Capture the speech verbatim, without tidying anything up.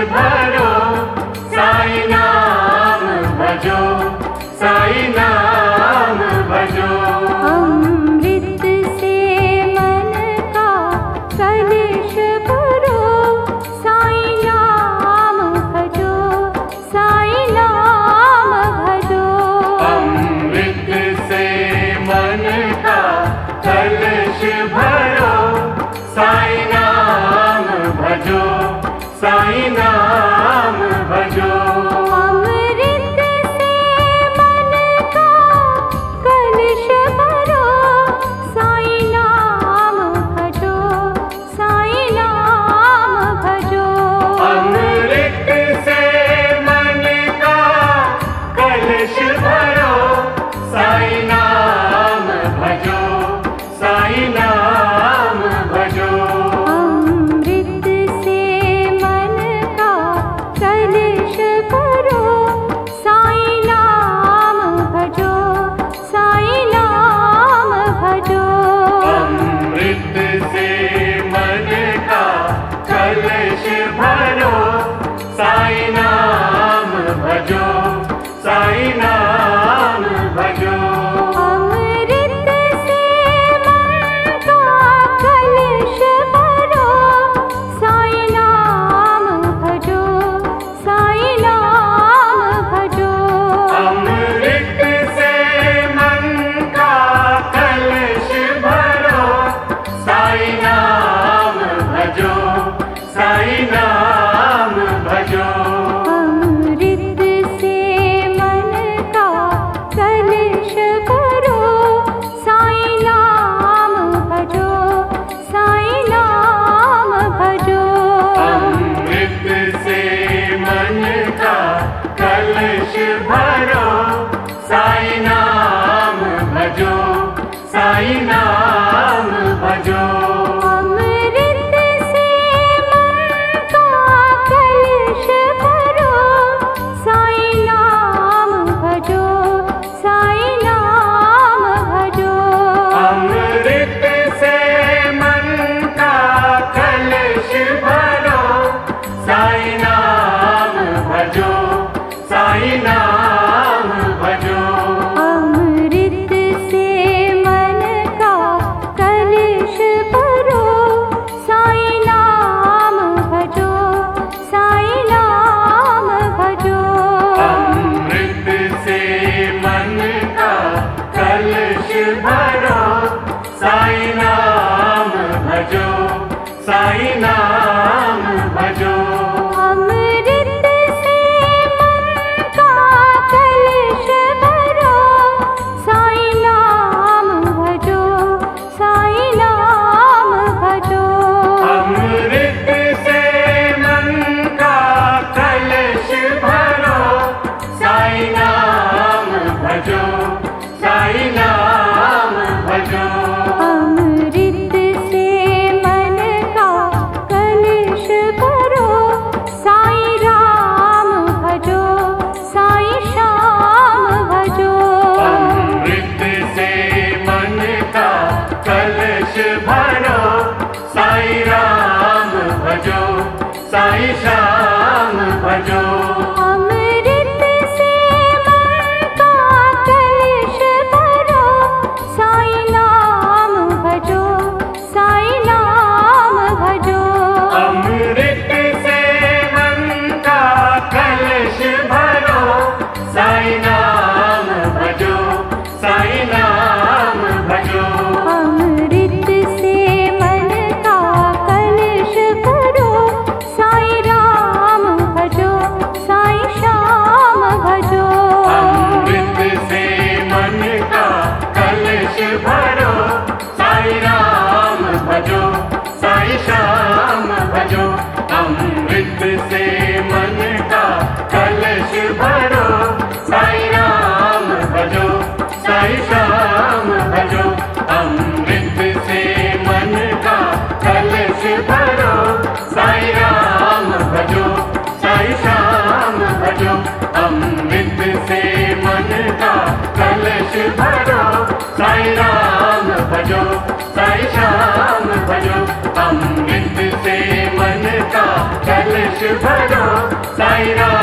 भरो, साईं नाम भजो, साईं नाम भजो। अमृत से मन का कलश भरो, साईं नाम भजो, साईं नाम भजो। अमृत से मन का कलश भरो, साईं नाम भजो, साईं नाम भजो। अमृत से मन का कलश भरो, साईं नाम भजो, साईं नाम भजो। अमृत से मन का कलश भरो, साईं नाम भजो, साईं नाम भजो। अमृत से मन का कलश भरो, साईं नाम भजो, साईं नाम भजो। अमृत से मन का कलश भरो, साईं नाम भजो, साईं नाम भजो। अमृत से मन का कलश भरो, साईं नाम भजो, साईं नाम भजो। अमृत से मन का कलश भरो, साईं नाम भजो, साईं नाम भजो। अमृत से मन का कलश भरो, साईं नाम भजो, साईं नाम भजो। अमृत से मन का कलश भरो, साईं नाम भजो, साईं नाम भजो। अमृत से मन का कलश भरो, साईं नाम भजो, साईं नाम भजो। अमृत से मन का कलश भरो, साईं नाम भजो, साईं नाम भजो। अमृत से मन का कलश भरो, साईं नाम भजो, साईं नाम भजो। अमृत से मन का कलश भरो, साईं नाम भजो, साईं नाम भजो। अमृत से मन का कलश भरो, साईं नाम भजो, साईं नाम भजो। अमृत से मन का कलश भरो, साईं नाम भजो, साईं नाम भजो। अमृत से मन का कलश भरो, साईं राम भजो, साईं श्याम भजो। अमृत से मन का कलश भरो, साईं राम भजो, साईं श्याम भजो। अमृत से मन का कलश भरो, साईं नाम भजो, साईं नाम भजो। अमृत से मन का कलश भरो, साईं नाम भजो, साईं नाम भजो। अमृत से मन का कलश भरो, साईं राम भजो, साईं श्याम भजो। अमृत से मन का कलश भरो, साईं राम भजो, साईं श्याम भजो। अमृत से मन का कलश भरो, साईं राम भजो, साईं श्याम भजो। अमृत से मन का कलश भरो, साईं राम भजो, साईं श्याम भजो। अमृत से मन का कलश भरो, साईं राम भजो, साईं श्याम भजो। अमृत से मन का कलश कलश भरो साईं राम